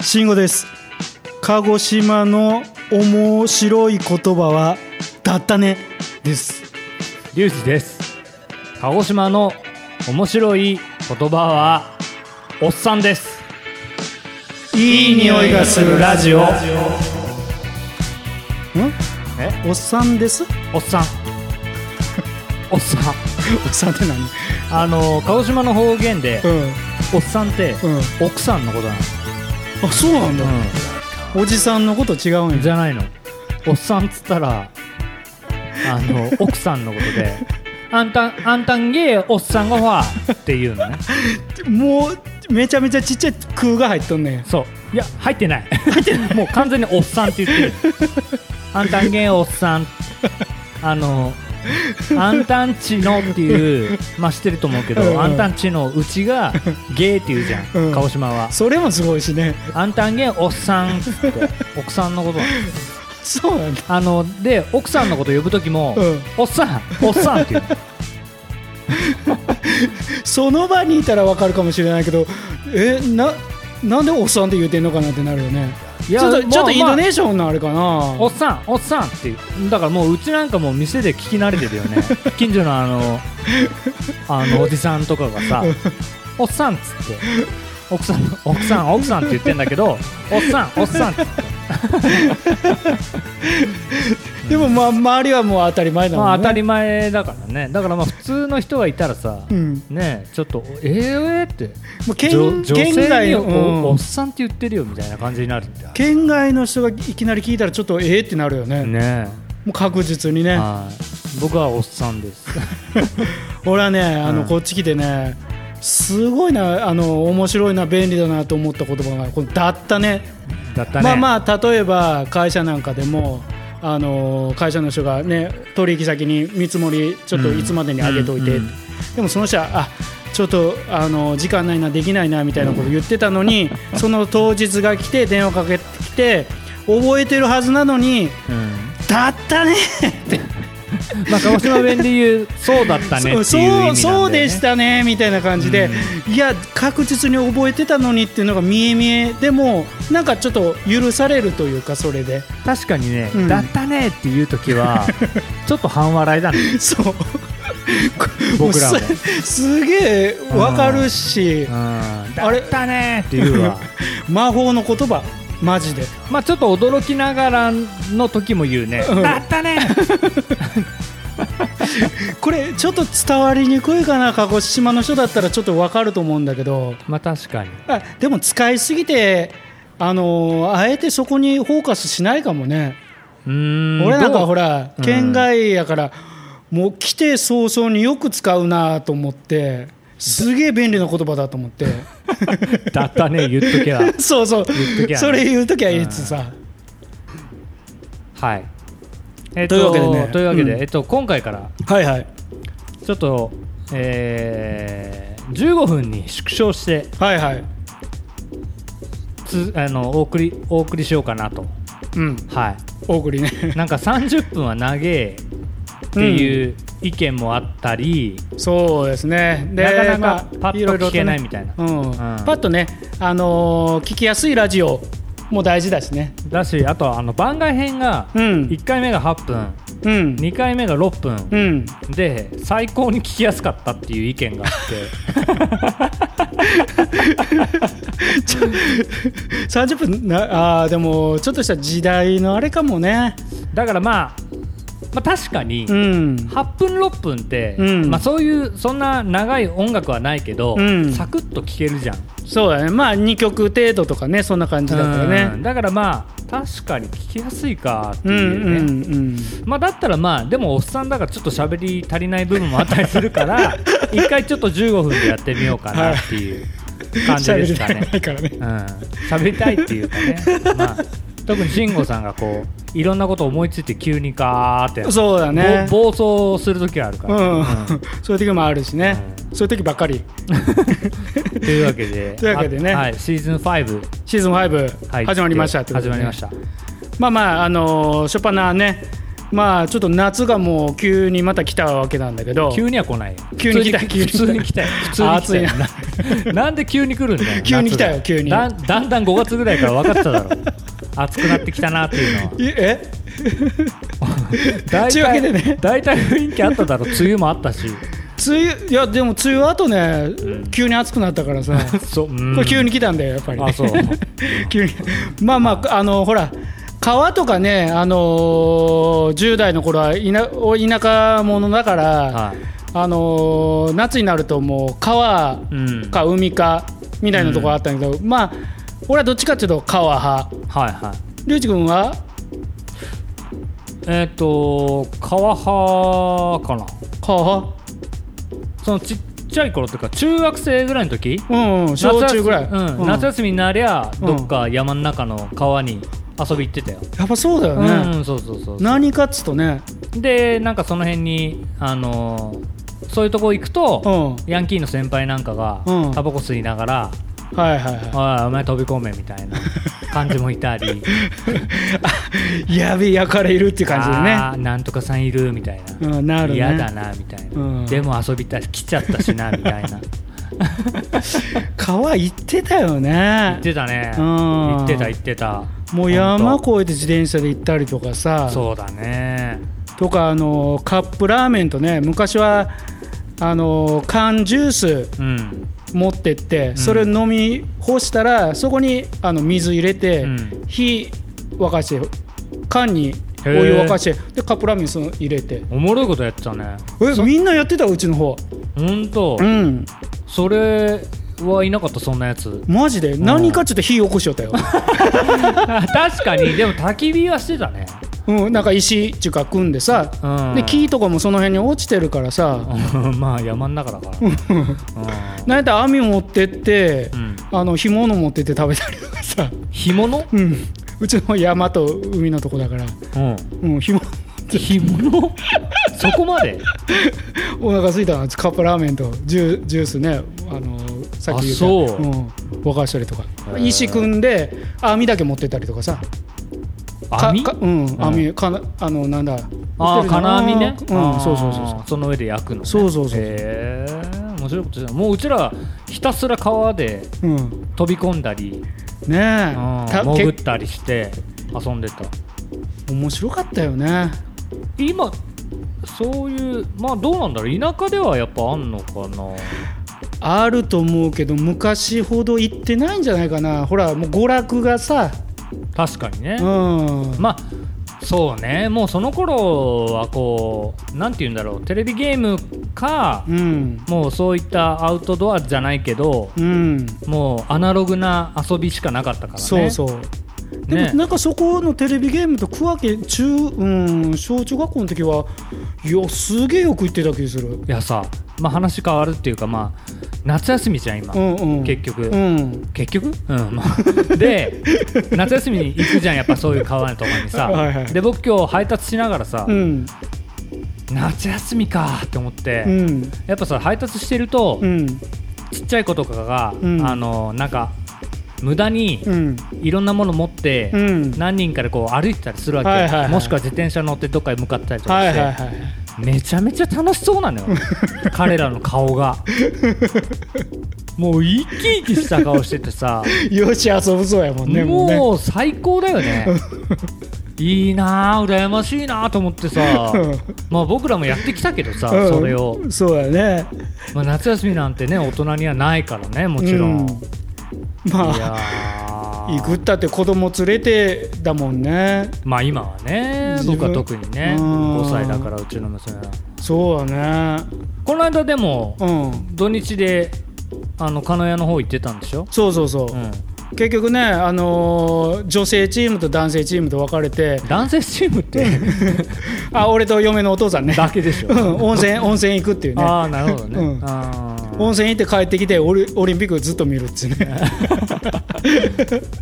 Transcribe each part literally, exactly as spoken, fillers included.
慎吾です。鹿児島の面白い言葉はだったねです。 リュウジです。鹿児島の面白い言葉はおっさんです。 いい匂いがするラジオ。ん？ え？ おっさんです。 おっさんおっさんおっさんって何？ あの鹿児島の方言で、 うん、 おっさんって、うん、奥さんのことなの。 あ、そうなんだ、うん、おじさんのこと違うんや。 じゃないの。おっさんっつったらあの奥さんのことであんたあんたんげえおっさんがファーっていうのね。 もうめちゃめちゃちっちゃい空が入っとんねん。 そう、いや入ってない入ってない。もう完全におっさんって言ってるあんたんげえおっさん、あのあんたんちのっていう、まあ知ってると思うけど、うんうん、あんたんちのうちがゲーって言うじゃん、うん、鹿児島は。それもすごいしね。 あんたんげーおっさんって奥さんのことなんです。 そうなんだ。 あので奥さんのこと呼ぶときも、うん、おっさんおっさんって言うその場にいたら分かるかもしれないけど、えななんでおっさんって言うてんのかなってなるよね。いやちょっと、ちょっとイントネーションのあれかな、まあ、 おっさんおっさんってだからもううちなんかもう店で聞き慣れてるよね近所のあのあのおじさんとかがさおっさんっつって奥さん奥さん奥さんって言ってんだけどおっさんおっさんっつってでもまあ周りはもう当たり前だもんね、 まあ、当たり前だからね。だからまあ普通の人がいたらさ、うん、ねちょっとえーってもう県女性に お,、うん、おっさんって言ってるよみたいな感じになるんだよ。 県外の人がいきなり聞いたらちょっとえーってなるよね。ねもう確実にね。 僕はおっさんです俺はねあの、うん、こっち来てねすごいな、あの面白いな便利だなと思った言葉がこのだったね。 だったね。 まあまあ例えば会社なんかでもあの会社の人がね取引先に見積もりちょっといつまでに上げといて、うんうん、でもその人はあちょっとあの時間ないなできないなみたいなこと言ってたのにその当日が来て電話かけてきて覚えてるはずなのに、うん、だったねってまあ鹿児島弁で言うそうだったねっていう意味なんだよね。 そう、そうでしたねみたいな感じで、うん、いや確実に覚えてたのにっていうのが見え見えでもなんかちょっと許されるというか。それで確かにね、うん、だったねっていう時はちょっと半笑いだねそう僕らもす, すげえ分かるし、うんうん、だったねっていうわ魔法の言葉マジで。 まあちょっと驚きながらの時も言うね、うん、だったねこれちょっと伝わりにくいかな。鹿児島の人だったらちょっと分かると思うんだけど。 まあ確かに。 あでも使いすぎてあのー、あえてそこにフォーカスしないかもね。うーん俺なんかほら県外やから、うん、もう来て早々によく使うなと思ってすげえ便利な言葉だと思ってだったね言っときゃそうそう言っときゃ、ね、それ言うときゃいいっつさ、 うん、はい、えー、と, というわけでねというわけで、うんえっと、今回からはいはいちょっと、えー、じゅうごふんに縮小してはいはいつあのお送りお送りしようかなと、 うんはいお送りねなんかさんじゅっぷんは長えっていう意見もあったり、 うん、そうですね。でなかなかパッと聞けないみたいな、 まあいろいろとねうんうん、パッとね、あのー、聞きやすいラジオも大事だしね。 だしあとあの番外編がいっかいめがはっぷん、うん、にかいめがろっぷん、うん、で最高に聞きやすかったっていう意見があってさんじゅっぷんなあでもちょっとした時代のあれかもね。 だからまあまあ、確かにはっぷんろっぷんって、うんまあ、そういうそんな長い音楽はないけど、うん、サクッと聴けるじゃん。 そうだね。まあにきょく程度とかねそんな感じだからね、 うん、だからまあ確かに聴きやすいかっていうね、うんうんうんまあ、だったらまあでもおっさんだからちょっと喋り足りない部分もあったりするから一回ちょっとじゅうごふんでやってみようかなっていう感じですかね。喋りたいっていうかね、まあ特に慎吾さんがこういろんなこと思いついて急にカーってそうだね暴走する時があるから、うんうん、 そういう時もあるしね、うん、そういう時ばっかりというわけでというわけでね、 はい、シーズンファイブシーズンファイブ始まりましたってことで、ね、 始まりました。 まあまああのー、初っ端ねまあちょっと夏がもう急にまた来たわけなんだけど、 急には来ないよ。 急に来た普通に来たよ。普通に来たよ。 暑いな。なんで急に来るんだよ。 急に来たよ急に。 だんだんだんごがつぐらいから分かってただろう。暑くなってきたなっていうのは。 え？ 大というわけでね、 大体雰囲気あっただろ。梅雨もあったし。 梅雨いやでも梅雨後ね、 うん、 急に暑くなったからさそう、うん、 これ急に来たんだよやっぱり、ね、 あそう急にまあまああのほら川とかね、あのー、じゅう代の頃は田, 田舎者だから、はい、あのー、夏になるともう川か海かみたいなところあったんだけど、うん、まあ俺はどっちかっていうと川派。 はいはい。 龍一君はえっ、ー、と川派かな。 川派。 そのちっちゃい頃というか中学生ぐらいの時、 うんうん、小中ぐらい、 うんうん、夏休みになりゃどっか山の中の川に遊び行ってたよ。 やっぱそうだよね、 うんうん、そうそうそうそう。 何かっつとね、でなんかその辺にあのー、そういうとこ行くと、うん、ヤンキーの先輩なんかが、うん、タバコ吸いながら、はいはいはい、おいお前飛び込めみたいな感じもいたりやべえやからいるっていう感じでね、あなんとかさんいるみたいな、うん、なるね、嫌だなみたいな、うん、でも遊びたい来ちゃったしなみたいな川行ってたよね。 行ってたね、うん、行ってた行ってた。 もう山越えて自転車で行ったりとかさ。 そうだね。 とかあのカップラーメンとね、昔はあの缶ジュース、うん持ってって、うん、それ飲み干したらそこにあの水入れて、うん、火沸かして缶にお湯沸かしてでカップラーメンその入れて。 おもろいことやってたね。 えみんなやってたうちの方。 ほんと、うん、それはいなかったそんなやつ。 マジで、うん、何かちょっと火起こしよったよ確かに。でも焚き火はしてたね。 うん、なんか石っていうか組んでさ、うん、で木とかもその辺に落ちてるからさまあ山の中だからなんやったら網持ってって、うん、あの干物持ってって食べたりとかさ。 干物？ うん、うちの山と海のとこだから、うん、うん、干物干物そこまでお腹すいたな。カップラーメンとジュ、ジュースね、あのさっき言った、そう、うん、沸かしたりとか石組んで網だけ持ってったりとかさ。 網？ かかうん、網、うん、かなあのなんだあ金網ね、 うん、そうそうそうそう。 その上で焼くのね。 そうそうそう。 へえ面白いことじゃん。もううちらひたすら川で飛び込んだり、うん、ねえ、うん、潜ったりして遊んでた。 面白かったよね。 今そういうまあどうなんだろう、田舎ではやっぱあんのかな。 あると思うけど昔ほど行ってないんじゃないかな。ほらもう娯楽がさ。 確かにね、うん、まあそうね。もうその頃はこうなんて言うんだろう、テレビゲームか、うん、もうそういったアウトドアじゃないけど、うん、もうアナログな遊びしかなかったからね。 そうそう。でもなんかそこのテレビゲームと区分け中、うん、小中学校の時はいやすげえよく行ってた気がする。 いやさ、まあ、話変わるっていうか、まあ、夏休みじゃん今、うんうん、結局、うん、結局、うんまあ、で夏休みに行くじゃんやっぱそういう川のところにさはい、はい、で僕今日配達しながらさ、うん、夏休みかって思って、うん、やっぱさ配達してると、うん、ちっちゃい子とかが、うん、あのなんか無駄にいろんなもの持って何人かでこう歩いてたりするわけ、はいはいはい、もしくは自転車乗ってどっかへ向かったりとかして、はいはいはい、めちゃめちゃ楽しそうなのよ彼らの顔がもう生き生きした顔しててさよし遊ぶそうやもんね。 もうねもう最高だよねいいな羨ましいなと思ってさまあ僕らもやってきたけどさ、うん、それをそうやね、 まあ、夏休みなんてね大人にはないからねもちろん、うん、 まあ行くったって子供連れてだもんね。 まあ今はね僕は特にねごさいだからうちの娘はそうだね。 この間でも、うん、土日であの鹿屋の方行ってたんでしょ。 そうそうそう、うん、結局ね、あのー、女性チームと男性チームと分かれて。 男性チームってあ俺と嫁のお父さんねだけでしょ温泉温泉行くっていうね。 ああなるほどね、うん、あ温泉行って帰ってきてオリ、オリンピックずっと見るっていうね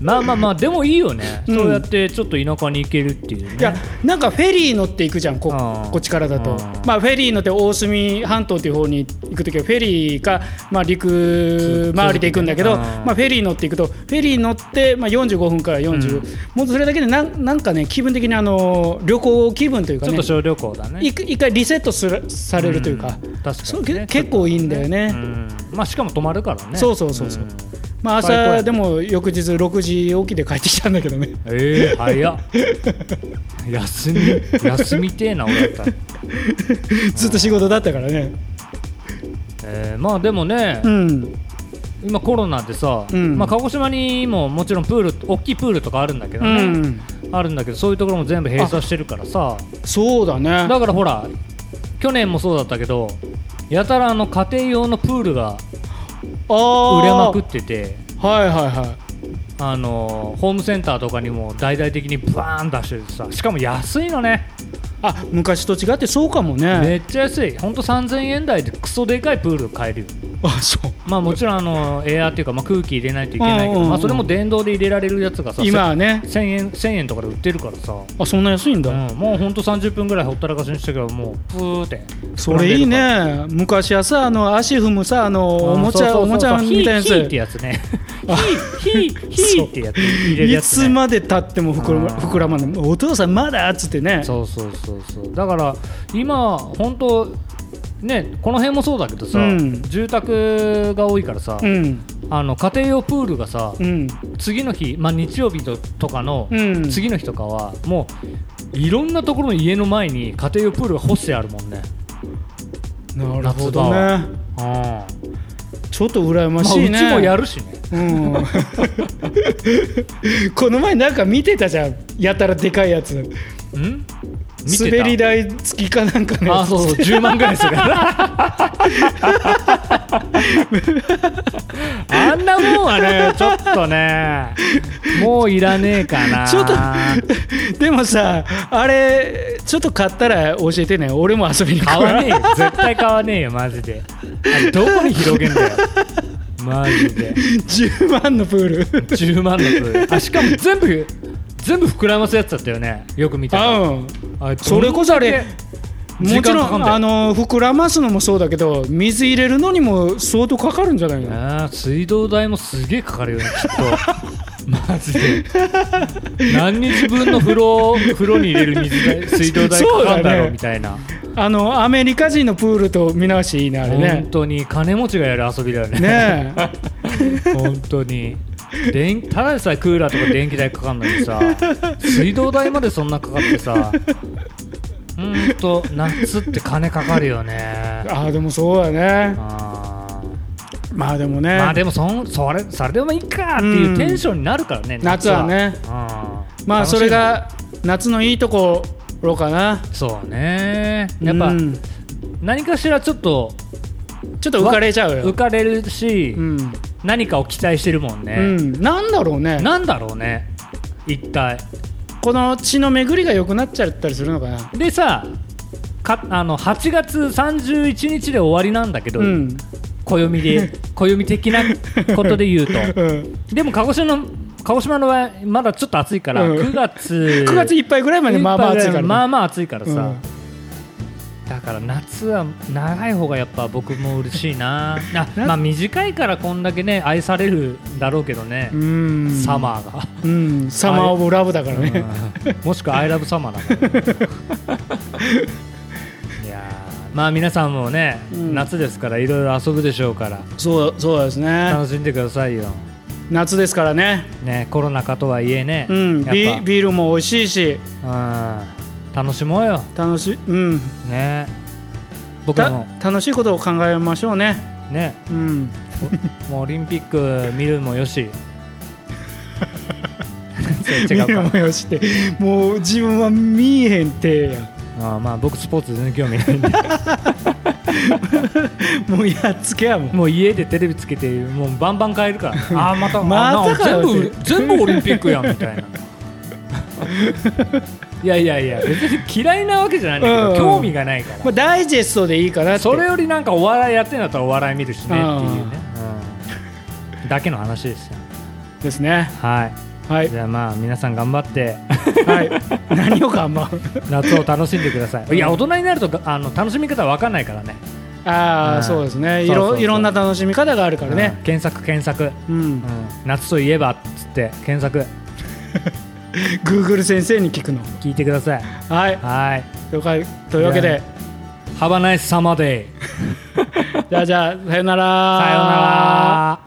まあまあまあでもいいよね、うん、そうやってちょっと田舎に行けるっていうね。 いやなんかフェリー乗って行くじゃん こ, こっちからだと、まあ、フェリー乗って大隅半島っていう方に行くときはフェリーか、まあ、陸回りで行くんだけど、まあ、フェリー乗って行くとフェリー乗って、まあ、よんじゅうごふんからよんじゅう、うん、もうそれだけで な, なんかね気分的にあの旅行気分というかね、 ちょっと小旅行だね、 一回リセットするされるというか、うん、確かにね、結構いいんだよね、うん、 まあ、しかも泊まるからね。 そうそうそうそう、うん、まあ、朝でも翌日ろくじ起きで帰ってきたんだけどね。 えー、早っ休み休みてえな俺だったずっと仕事だったからね。 えー、まあでもね、うん、今コロナでさ、うん、まあ、鹿児島にももちろんプール大きいプールとかあるんだけどね、うん、あるんだけどそういうところも全部閉鎖してるからさ。 そうだね。 だからほら去年もそうだったけどやたらあの家庭用のプールが売れまくってて、 はいはいはい、 あのホームセンターとかにも大々的にバーン出してるさ、しかも安いのね。 あ、昔と違ってそうかもね。 めっちゃ安い。ほんとさんぜんえん台でクソでかいプール買えるよ。 あ、そう。 まあもちろんあのエアーっていうか、まあ、空気入れないといけないけど、うんうんうん、まあ、それも電動で入れられるやつがさ今はねせんえん、せんえんとかで売ってるからさ。 あ、そんな安いんだ、うん、 もうほんとさんじゅっぷんぐらいほったらかしにしたけどもうプーってそれいいね。昔はさあの足踏むさあのおもちゃおもちゃみたいなやつヒーってやつねヒーヒーヒーってやつ入れるやつ、ね、 いつまで経っても膨ら膨らまない。お父さんまだっつってね。 そうそうそうそう。だから今本当ね、この辺もそうだけどさ、うん、住宅が多いからさ、うん、あの家庭用プールがさ、うん、次の日、まあ、日曜日 と, とかの次の日とかは、うん、もういろんなところの家の前に家庭用プールが干してあるもんね。 なるほどね。あ、ちょっと羨ましいね。 まあ、うちもやるしね、うん、 この前なんか見てたじゃん、やたらでかいやつ。ん滑り台付きかなんかのやつ。 あ、そうそう、じゅうまんぐらいするあんなもんはねちょっとねもういらねえかな。 ちょっとでもさあれちょっと買ったら教えてね。俺も遊びに行く。 買わねえよ、絶対買わねえよマジで。あれどこに広げんだよマジで。 じゅうまんのプールじゅうまんのプール。あ、しかも全部全部膨らますやつだったよね、よく見たら。 うん、あ、それこそあれもちろんあの膨らますのもそうだけど水入れるのにも相当かかるんじゃないの。 水道代もすげえかかるよねきっとマジで何日分の風呂風呂に入れる水代水道代かかるんだろうみたいな。 あのアメリカ人のプールと見直しいいねあれね。 本当に金持ちがやる遊びだよね。 ねえ本当に電ただでさえクーラーとか電気代かかるのにさ水道代までそんなかかってさ、うんと夏って金かかるよね。 ああでもそうだね。あまあでもね、 まあでも そ, そ, れそれでもいいかっていうテンションになるからね、 うん、夏はね。あまあそれが夏のいいところかな。 そうね、やっぱ、うん、何かしらちょっとちょっと浮かれちゃうよ。 浮かれるし、うん、何かを期待してるもんね、うん、 なんだろうね。 なんだろうね一体。この血の巡りが良くなっちゃったりするのかな。 でさかあのはちがつさんじゅういちにちで終わりなんだけど、うん、暦で暦的なことで言うと、うん、でも鹿児島の鹿児島の場合まだちょっと暑いから、うん、くがつくがついっぱいぐらいまでまあまあ暑いから、ね、 まあまあ暑いからさ、うん、だから夏は長い方がやっぱ僕も嬉しいな。あ、まあ短いからこんだけね愛されるだろうけどね。うんサマーが、 うん、サマーオブラブだからね、 うん、もしくはアイラブサマーだから、ね、いやまあ皆さんもね、うん、夏ですからいろいろ遊ぶでしょうから。 そうそうですね。 楽しんでくださいよ。 夏ですからね。 ね、コロナ禍とはいえね、 うん、ビ, ビールも美味しいし、うん、 楽しもうよ。 楽しい、うんね、僕も楽しいことを考えましょうね。 ね、うん、もうオリンピック見るもよし見るもよしってもう自分は見えへんてや。 ああ、まあ僕スポーツ全然興味ないんでもうやっつけやもん。 もう家でテレビつけてもうバンバン変えるからああまたまた全部全部オリンピックやんみたいな。いやいやいや別に嫌いなわけじゃないんだけど、うん、興味がないから、 まあ、ダイジェストでいいかなって。 それよりなんかお笑いやってんだったらお笑い見るしねっていうね、うん、だけの話ですよ。 ですね。 はい。 はい、 じゃあまあ皆さん頑張って、 はい、何を頑張る夏を楽しんでください。いや大人になるとあの楽しみ方わかんないからね。 ああ、そうですね。いろ、そうそうそう、いろんな楽しみ方があるからね。 検索検索、うんうん、夏といえばっつって検索 Google 先生に聞くの聞いてください。 はい、 はい、 了解。というわけで Have a nice summer day じゃあじゃあさよなら。 さよなら。